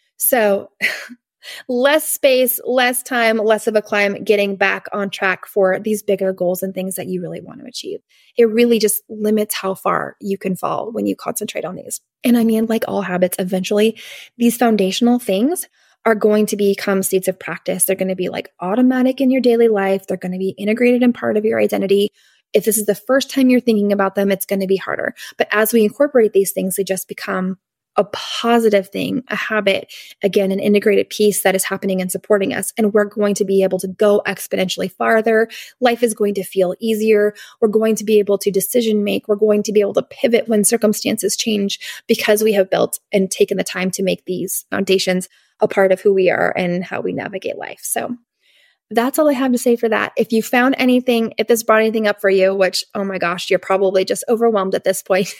So less space, less time, less of a climb getting back on track for these bigger goals and things that you really want to achieve. It really just limits how far you can fall when you concentrate on these. And I mean, like all habits, eventually these foundational things are going to become states of practice. They're going to be like automatic in your daily life. They're going to be integrated and part of your identity. If this is the first time you're thinking about them, it's going to be harder. But as we incorporate these things, they just become a positive thing, a habit, again, an integrated piece that is happening and supporting us. And we're going to be able to go exponentially farther. Life is going to feel easier. We're going to be able to decision make. We're going to be able to pivot when circumstances change because we have built and taken the time to make these foundations a part of who we are and how we navigate life. So that's all I have to say for that. If you found anything, if this brought anything up for you, which, oh my gosh, you're probably just overwhelmed at this point.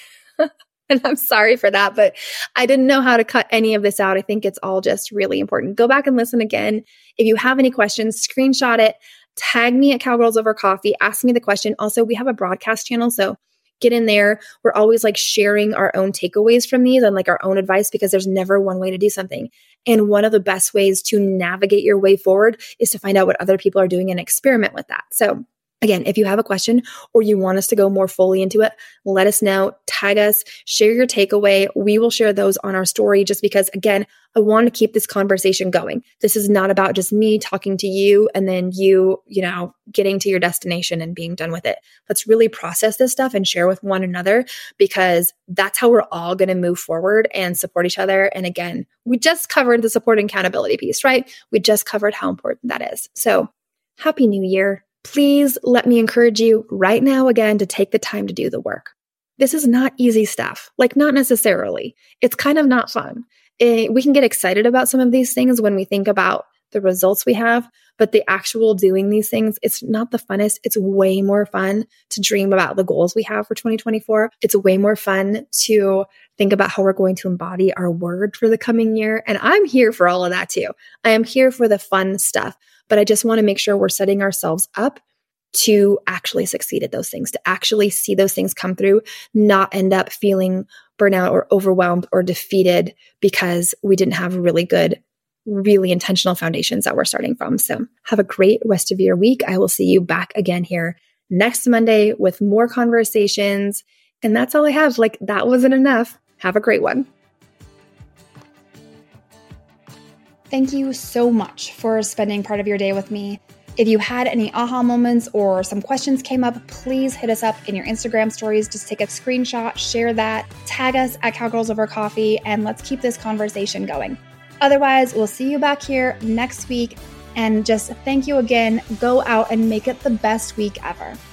And I'm sorry for that, but I didn't know how to cut any of this out. I think it's all just really important. Go back and listen again. If you have any questions, screenshot it, tag me at Cowgirls Over Coffee, ask me the question. Also, we have a broadcast channel, so get in there. We're always like sharing our own takeaways from these and like our own advice because there's never one way to do something. And one of the best ways to navigate your way forward is to find out what other people are doing and experiment with that. So again, if you have a question or you want us to go more fully into it, let us know, tag us, share your takeaway. We will share those on our story just because, again, I want to keep this conversation going. This is not about just me talking to you and then you, you know, getting to your destination and being done with it. Let's really process this stuff and share with one another because that's how we're all going to move forward and support each other. And again, we just covered the support and accountability piece, right? We just covered how important that is. So happy New Year. Please let me encourage you right now again to take the time to do the work. This is not easy stuff, like not necessarily. It's kind of not fun. It, we can get excited about some of these things when we think about the results we have, but the actual doing these things, it's not the funnest. It's way more fun to dream about the goals we have for twenty twenty-four. It's way more fun to think about how we're going to embody our word for the coming year. And I'm here for all of that too. I am here for the fun stuff. But I just want to make sure we're setting ourselves up to actually succeed at those things, to actually see those things come through, not end up feeling burnout or overwhelmed or defeated because we didn't have really good, really intentional foundations that we're starting from. So have a great rest of your week. I will see you back again here next Monday with more conversations. And that's all I have. Like that wasn't enough. Have a great one. Thank you so much for spending part of your day with me. If you had any aha moments or some questions came up, please hit us up in your Instagram stories. Just take a screenshot, share that, tag us at Cowgirls Over Coffee, and let's keep this conversation going. Otherwise, we'll see you back here next week. And just thank you again. Go out and make it the best week ever.